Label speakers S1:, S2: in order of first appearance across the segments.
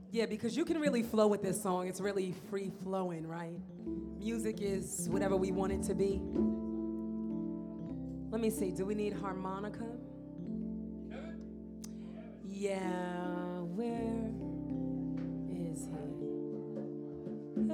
S1: Yeah, because you can really flow with this song. It's really free flowing, right? Music is whatever we want it to be. Let me see. Do we need harmonica? Yeah, where is he?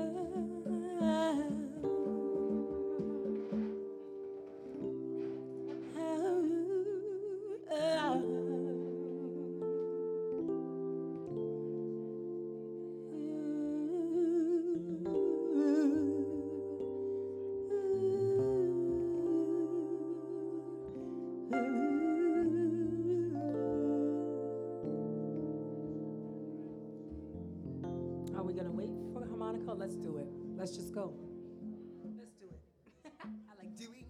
S1: Are we gonna wait for the harmonica? Let's do it. Let's just go. Let's do it. I like doing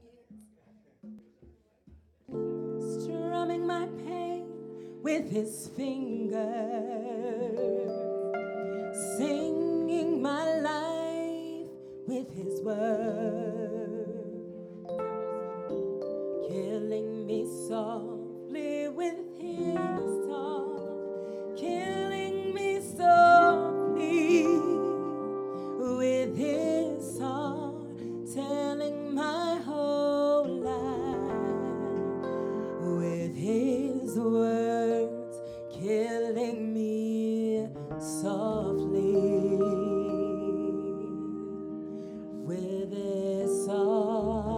S1: it. Strumming my pain with his fingers, singing my life with his words, killing me softly with his song, killing me softly with his song, telling my whole life with his words, killing me softly with his song.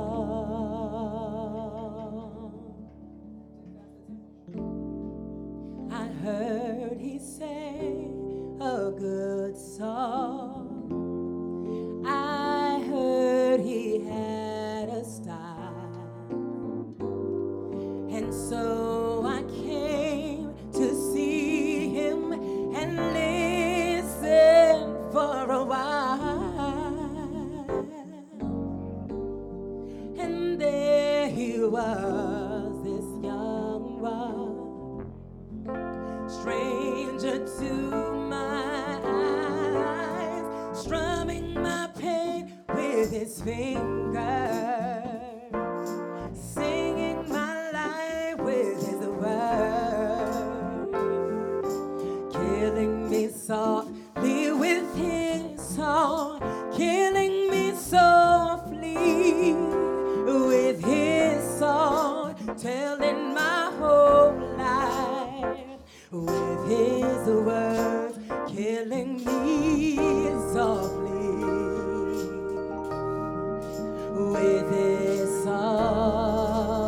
S1: I heard he sang a good song. I heard he had a style, and so I came to see him and listen for a while. And there he was, this young one, stranger to my eyes, strumming my pain with his fingers, singing my life with his words, killing me softly with his song, killing me softly with his song, telling my whole life with his words, killing me softly with his song.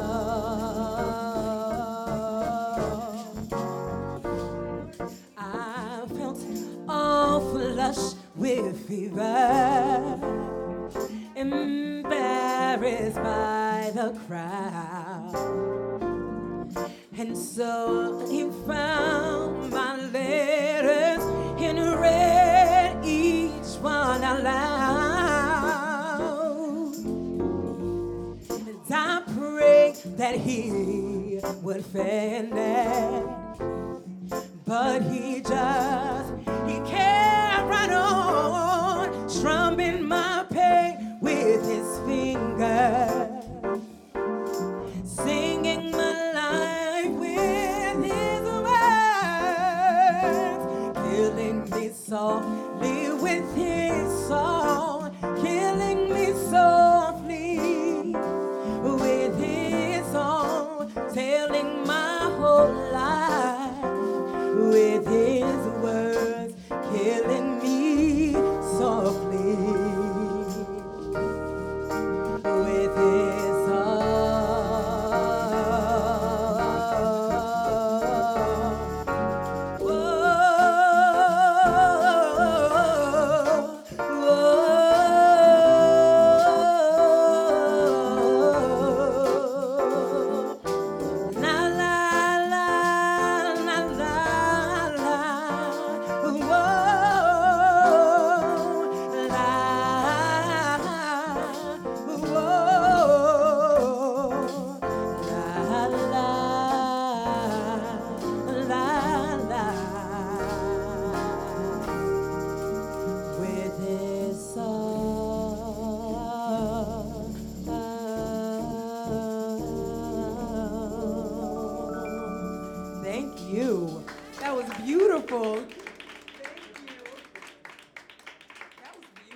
S1: I felt all flushed with fever, embarrassed by the crowd, and so he found my letters and read each one out loud. And I prayed that he would finish, but he kept right on, strumming my pain with his fingers, singing my life with his words, killing me softly with his song,